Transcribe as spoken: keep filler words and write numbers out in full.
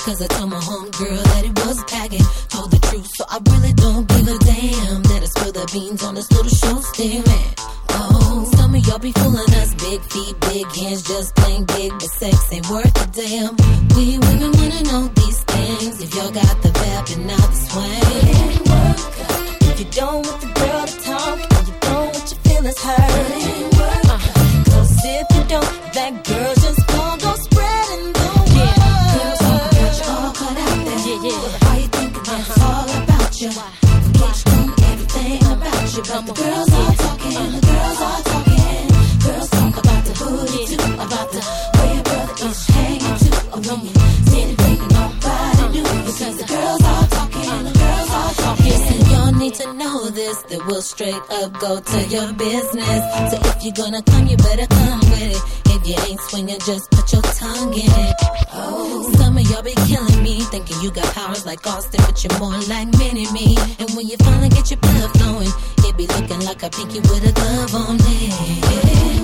Cause I told my homegirl that it was packing. Told the truth, so I really don't give a damn that I spill the beans on this little show staring. Oh, some of y'all be fooling us. Big feet, big hands, just plain big, but sex ain't worth a damn. We women wanna know these things. If y'all got the vibe and not the swing. If you don't want the girl to talk, and you don't want your feelings hurt. Uh, Cause if you don't, that girl just gon' go spreading the word. Yeah. Girls talk about you all cut out there. Yeah, yeah. Why you thinking that's uh-huh. all about you? Forget you know everything about you. But the girls are talking, the girls are talking. Girls talk about the hood yeah. too, about the way your brother is hanging too. Oh, when you sit and think nobody knew. Because the girls are talking, the girls are talking. And y'all need to know this, that we'll straight up go to your business. So if you're gonna come, you better come with it. If you ain't swinging, just put your tongue in it. Oh, some of y'all be killing me, thinking you got powers like Austin, but you're more like Mini-Me. And when you finally get your blood flowing, it be looking like a pinky with a glove on it.